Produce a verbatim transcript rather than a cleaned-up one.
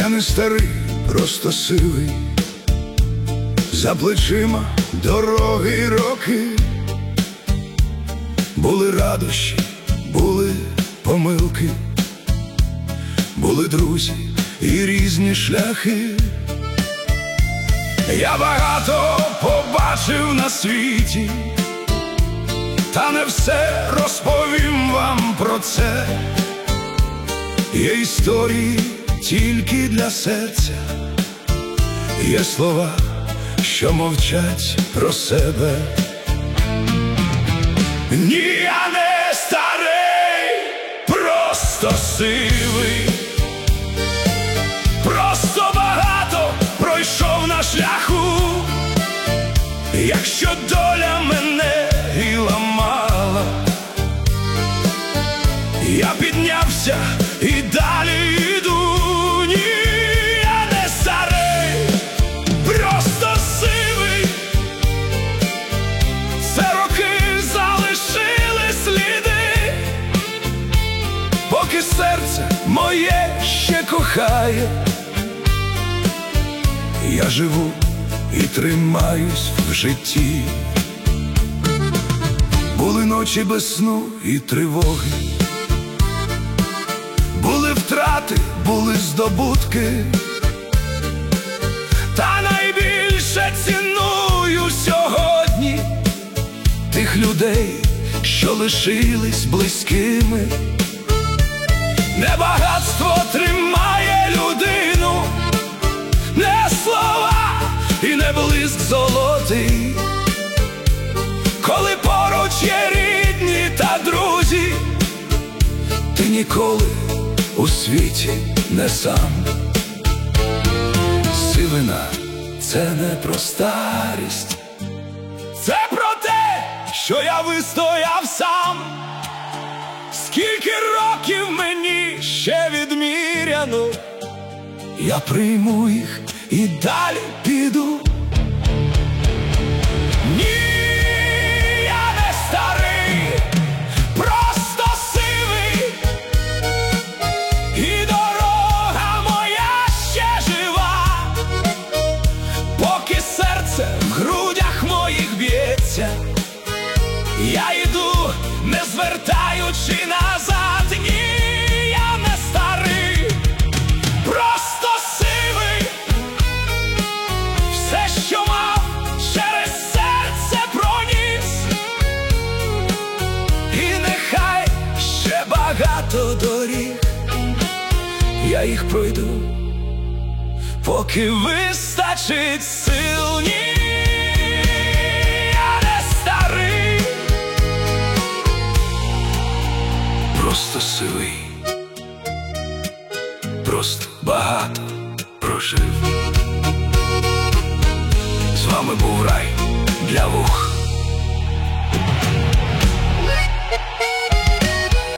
Я не старий, просто сивий, за плечима дороги й роки. Були радощі, були помилки, були друзі і різні шляхи. Я багато побачив на світі, та не все розповім вам про це. Є історії тільки для серця, є слова, що мовчать про себе. Ні, я не старий, просто сивий, просто багато пройшов на шляху. Якщо доля мене і ламала, я піднявся і далі йду. Ні, я не старий, просто сивий, це роки залишили сліди, поки серце моє ще кохає. Я живу і тримаюсь в житті. Були ночі без сну і тривоги, були втрати, були здобутки, та найбільше ціную сьогодні тих людей, що лишились близькими. Не багатство тримає людину, не слова і не блиск золотий. Коли поруч є рідні та друзі, ти ніколи у світі не сам. Сивина – це не про старість, це про те, що я вистояв сам. Скільки років мені ще відміряно, я прийму їх і далі піду. Ні, я не старий, просто сивий, і дорога моя ще жива. Поки серце в грудях моїх б'ється, я йду, не звертаючи назад. Ні, я не старий, просто сивий, все, що мав, через серце проніс. І нехай ще багато доріг, я їх пройду, поки вистачить сил. Ні, я не старий, просто сивий, просто багато прожив. З вами був рай для вух.